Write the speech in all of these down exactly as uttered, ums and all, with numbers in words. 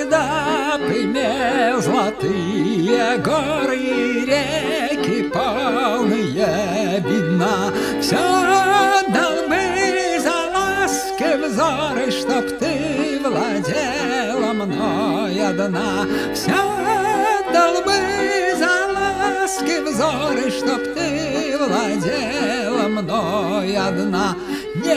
когда б имел золотые горы и реки полные вина, все дал бы за ласки взоры, чтоб ты владела мной одна. Все дал бы за ласки взоры, чтоб ты владела мной одна. Не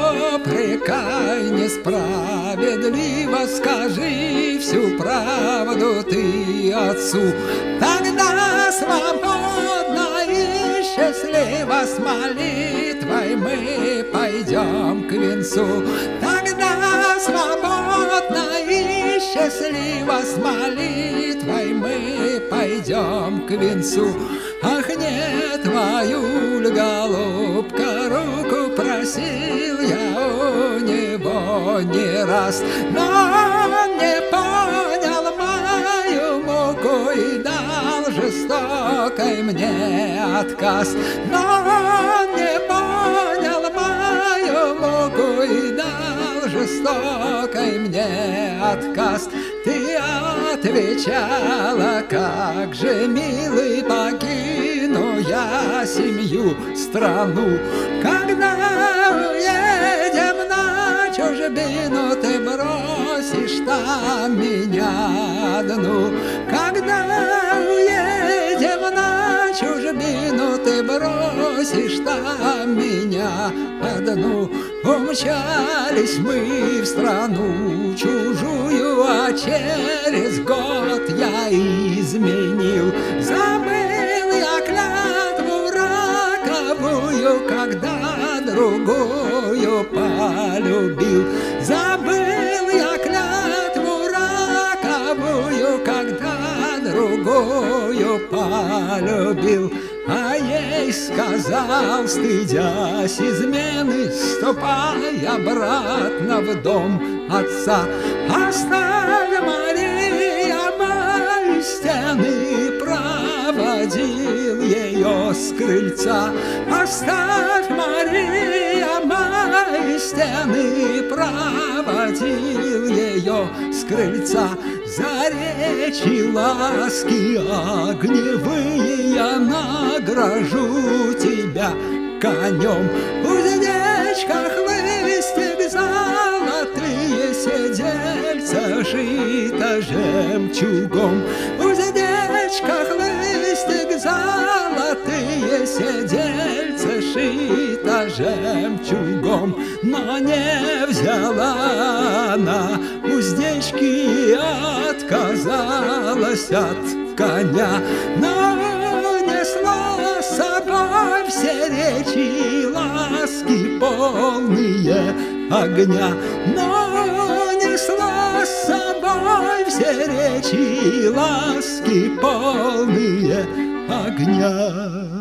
упрекай несправедливо, скажи всю правду ты отцу. Тогда свободно и счастливо с молитвой мы пойдем к венцу. Тогда свободно и счастливо с молитвой мы пойдем к венцу. Ах, не твою ль, голубка, руку просил я у него не раз, но не понял мою муку и дал жестокой мне отказ. Но не понял мою муку и дал жестокой мне отказ. Ты отвечала, как же, милый, покину я семью, страну. Когда уедем на чужбину, ты бросишь там меня одну. Когда уедем на чужбину, ты бросишь там меня одну. Умчались мы в страну чужую, а через год я изменил. Забыл я клятву роковую, когда другую полюбил. Забыл я клятву роковую, когда другую полюбил. А ей сказал, стыдясь измены, ступай обратно в дом отца. Оставь, Мария, мои стены, проводил ее с крыльца. Оставь, Мария, мои стены, проводил ее с крыльца. За речи ласки огневые я награжу тебя конем. Уздечка, хлыстик, золотые седельца, шито жемчугом. Уздечка, хлыстик, золотые седельца, шито жемчугом. Но не взяла она уздечки, отказалась от коня. Но несла с собой все речи ласки, полные огня. Но несла с собой все речи ласки, полные огня.